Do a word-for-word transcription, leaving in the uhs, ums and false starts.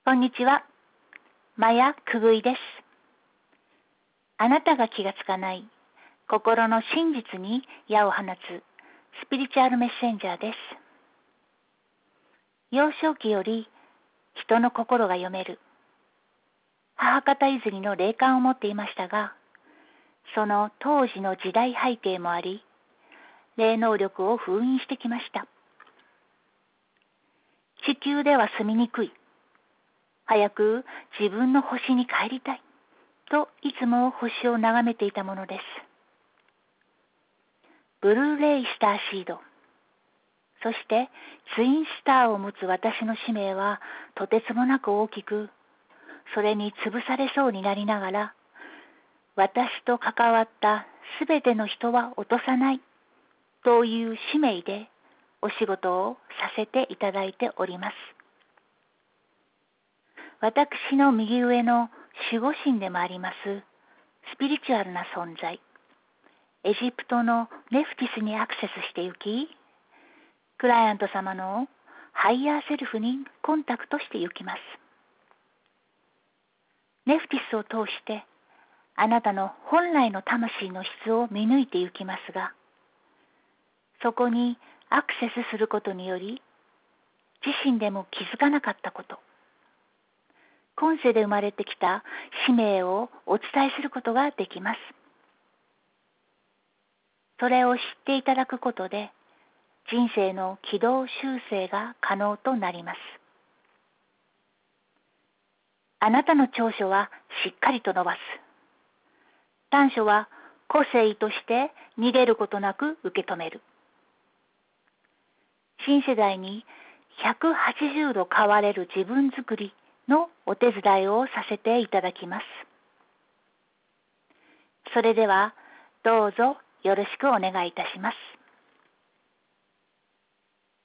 こんにちは。マヤくぐいです。あなたが気がつかない心の真実に矢を放つスピリチュアルメッセンジャーです。幼少期より人の心が読める母方譲りの霊感を持っていましたが、その当時の時代背景もあり、霊能力を封印してきました。地球では住みにくい。早く自分の星に帰りたい。といつも星を眺めていたものです。ブルーレイスターシード、そしてツインスターを持つ私の使命はとてつもなく大きく、それに潰されそうになりながら、私と関わったすべての人は落とさないという使命でお仕事をさせていただいております。私の右上の守護神でもありますスピリチュアルな存在、エジプトのネフティスにアクセスしてゆき、クライアント様のハイヤーセルフにコンタクトしてゆきます。ネフティスを通してあなたの本来の魂の質を見抜いてゆきますが、そこにアクセスすることにより、自身でも気づかなかったこと、今世で生まれてきた使命をお伝えすることができます。それを知っていただくことで、人生の軌道修正が可能となります。あなたの長所はしっかりと伸ばす。短所は個性として逃げることなく受け止める。新世代にひゃくはちじゅうど変われる自分づくりのお手伝いをさせていただきます。それではどうぞよろしくお願いいたします。